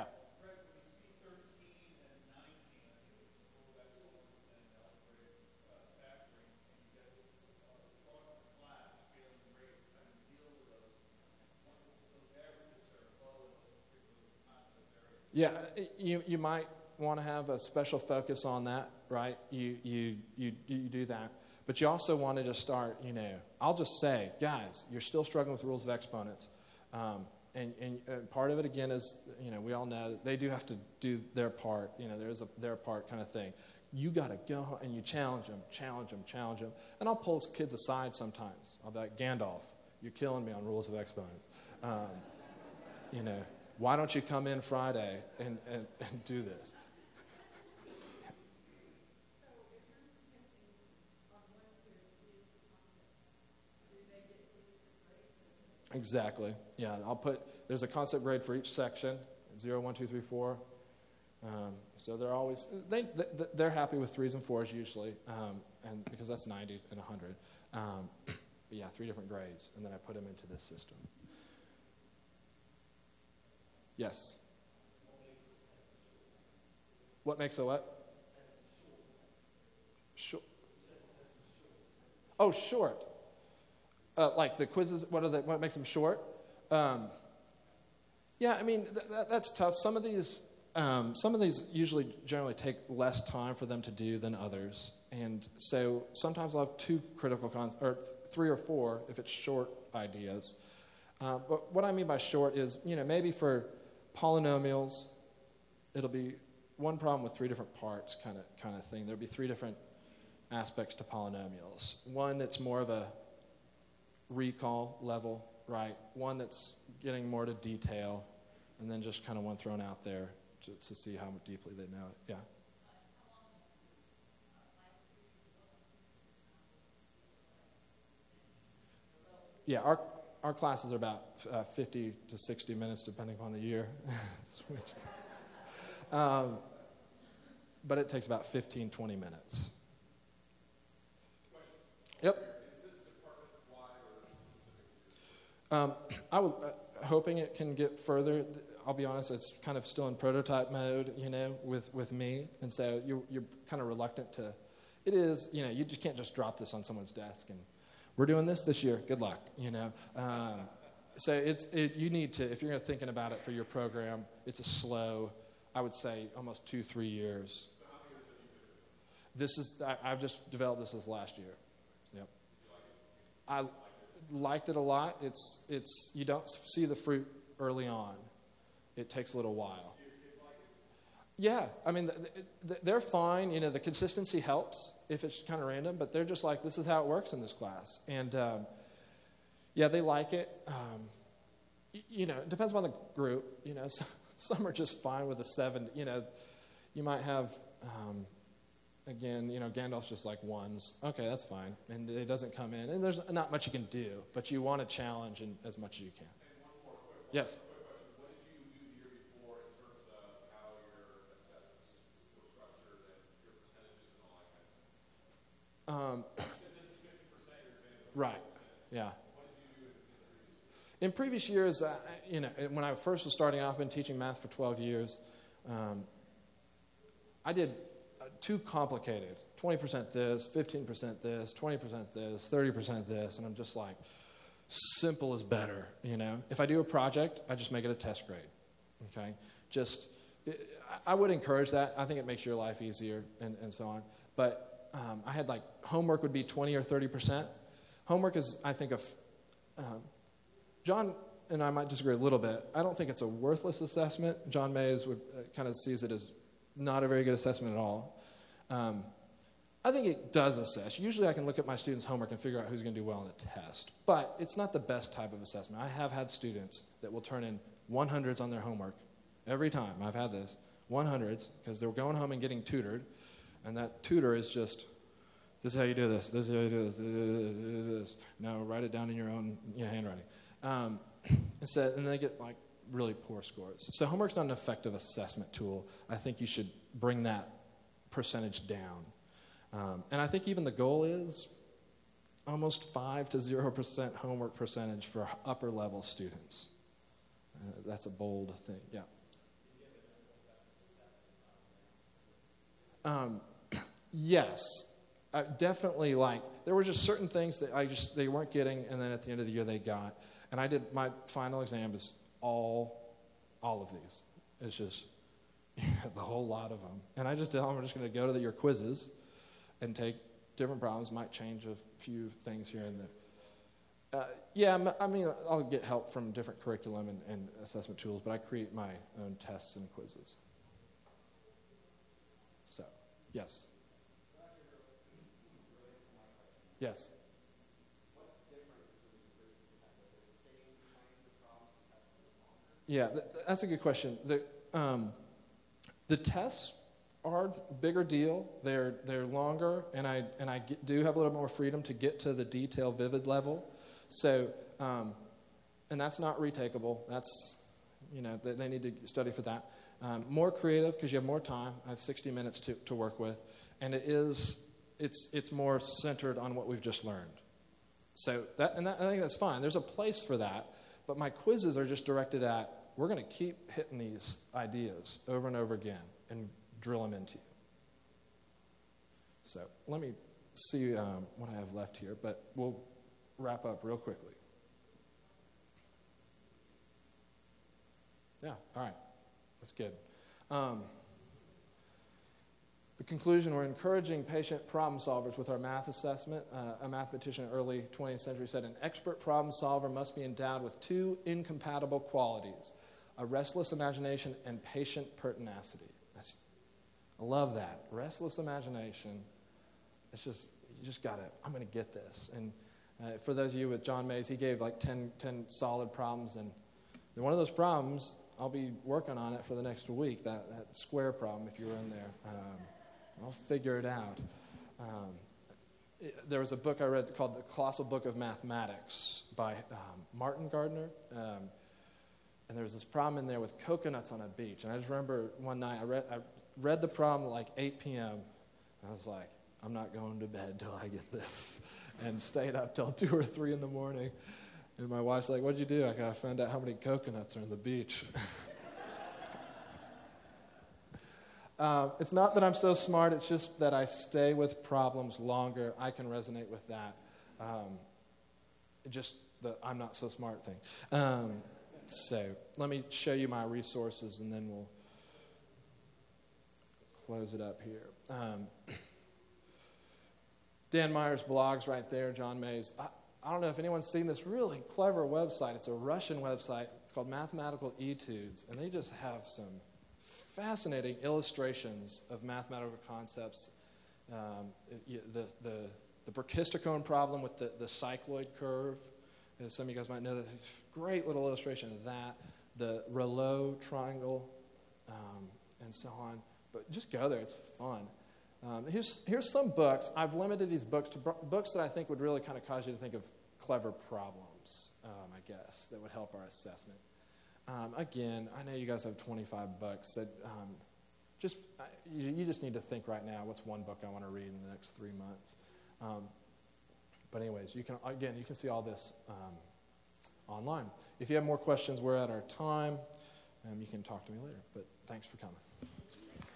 Yeah, you you might want to have a special focus on that, right? You you you you do that, but you also want to just start. You know, I'll just say, guys, you're still struggling with rules of exponents, um, and and uh, part of it again is, you know, we all know that they do have to do their part. You know, there's a their part kind of thing. You got to go and you challenge them, challenge them, challenge them, and I'll pull kids aside sometimes. I'll be like, Gandalf, you're killing me on rules of exponents. Um, you know. Why don't you come in Friday and, and, and do this? Exactly. Yeah, I'll put, there's a concept grade for each section, zero, one, two, three, four. Um, so they're always, they, they, they're happy with threes and fours usually, um, and because that's ninety and one hundred. Um, but yeah, three different grades, and then I put them into this system. Yes. What makes a what? Short. Oh, short. Uh, like the quizzes, what are the, what makes them short? Um, yeah, I mean, th- th- that's tough. Some of these, um, some of these usually generally take less time for them to do than others. And so sometimes I'll have two critical cons, or th- three or four if it's short ideas. Uh, but what I mean by short is, you know, maybe for polynomials, it'll be one problem with three different parts kind of kind of thing. There'll be three different aspects to polynomials. One that's more of a recall level, right? One that's getting more to detail, and then just kind of one thrown out there to, to see how deeply they know it. Yeah. Yeah, our our classes are about uh, fifty to sixty minutes, depending upon the year. um, but it takes about fifteen, twenty minutes. Yep. Um, I was uh, hoping it can get further. I'll be honest, it's kind of still in prototype mode, you know, with, with me. And so you're, you're kind of reluctant to, it is, you know, you just can't just drop this on someone's desk and we're doing this this year. Good luck, you know. Um, so it's it, you need to, if you're thinking about it for your program, it's a slow, I would say almost two, three years. So how many years have you been? This is, I, I've just developed this this last year. Yep. I liked it a lot. It's it's you don't see the fruit early on. It takes a little while. Yeah, I mean, they're fine. You know, the consistency helps if it's kind of random, but they're just like, this is how it works in this class. And, um, yeah, they like it. Um, you know, it depends on the group. You know, some are just fine with a seven. You know, you might have, um, again, you know, Gandalf's just like ones. Okay, that's fine. And it doesn't come in. And there's not much you can do, but you want to challenge in, as much as you can. And one more quick one. Yes. Quick question. What did you do the year before in terms of how your assessments were structured and your percentages and all that kind of stuff? Um, You said this is fifty percent your exam. right, yeah. What did you do in, in the previous year? In previous years, uh, you know, when I first was starting off, I've been teaching math for twelve years. Um, I did uh, too complicated. twenty percent this, fifteen percent this, twenty percent this, thirty percent this, and I'm just like, simple is better, you know. If I do a project, I just make it a test grade, okay? Just, I would encourage that. I think it makes your life easier and, and so on. But um, I had like, homework would be twenty or thirty percent. Homework is, I think, a, um, John and I might disagree a little bit. I don't think it's a worthless assessment. John Mays would uh, kind of sees it as not a very good assessment at all. Um, I think it does assess. Usually I can look at my students' homework and figure out who's going to do well on the test. But it's not the best type of assessment. I have had students that will turn in one hundreds on their homework every time. I've had this. one hundreds, because they were going home and getting tutored. And that tutor is just, this is how you do this. This is how you do this. This is how you do this. Now write it down in your own you know, handwriting. Um, and, so, and they get like really poor scores. So homework's not an effective assessment tool. I think you should bring that percentage down. Um, and I think even the goal is almost five to zero percent homework percentage for upper level students. Uh, that's a bold thing, yeah. Um, yes, I definitely like, there were just certain things that I just, they weren't getting, and then at the end of the year they got. And I did, my final exam is all, all of these. It's just, the whole lot of them. And I just tell them, I'm just going to go to the, your quizzes and take different problems, might change a few things here and there. Uh, yeah, I mean, I'll get help from different curriculum and, and assessment tools, but I create my own tests and quizzes. So, yes. Yes. Yeah, th- that's a good question. The, um, the tests are a bigger deal. They're they're longer, and I and I get, do have a little more freedom to get to the detail, vivid level. So, um, and that's not retakeable. That's, you know, they, they need to study for that. Um, more creative because you have more time. I have sixty minutes to, to work with, and it is it's it's more centered on what we've just learned. So that and that, I think that's fine. There's a place for that, but my quizzes are just directed at we're going to keep hitting these ideas over and over again and drill them into you. So let me see um, what I have left here, but we'll wrap up real quickly. Yeah, all right. That's good. Um, the conclusion, we're encouraging patient problem solvers with our math assessment. Uh, a mathematician in the early twentieth century said, an expert problem solver must be endowed with two incompatible qualities, a restless imagination and patient pertinacity. That's, I love that. Restless imagination. It's just, you just got to, I'm going to get this. And uh, for those of you with John Mays, he gave like ten, ten solid problems. And one of those problems, I'll be working on it for the next week, that, that square problem, if you were in there. Um, I'll figure it out. Um, it, there was a book I read called The Colossal Book of Mathematics by um, Martin Gardner. Um, and there was this problem in there with coconuts on a beach. And I just remember one night I read, I read the problem at like eight p.m. And I was like, I'm not going to bed till I get this. And stayed up till two or three in the morning. And my wife's like, what'd you do? I gotta find out how many coconuts are in the beach. uh, it's not that I'm so smart, it's just that I stay with problems longer. I can resonate with that. Um, just the I'm not so smart thing. Um, so let me show you my resources and then we'll close it up here. Um, Dan Meyer's blog's right there, John Mays. I, I don't know if anyone's seen this really clever website. It's a Russian website called Mathematical Etudes, and they just have some fascinating illustrations of mathematical concepts. Um, it, the, the, the brachistochrone problem with the, the cycloid curve. As some of you guys might know, that great little illustration of that. The Rayleigh triangle, um, and so on. But just go there; it's fun. Um, here's here's some books. I've limited these books to b- books that I think would really kind of cause you to think of clever problems. Um, I guess that would help our assessment. Um, again, I know you guys have twenty-five books. That um, just uh, you, you just need to think right now. What's one book I want to read in the next three months? Um, but anyways, you can again you can see all this um, online. If you have more questions, we're at our time. Um, you can talk to me later. But thanks for coming.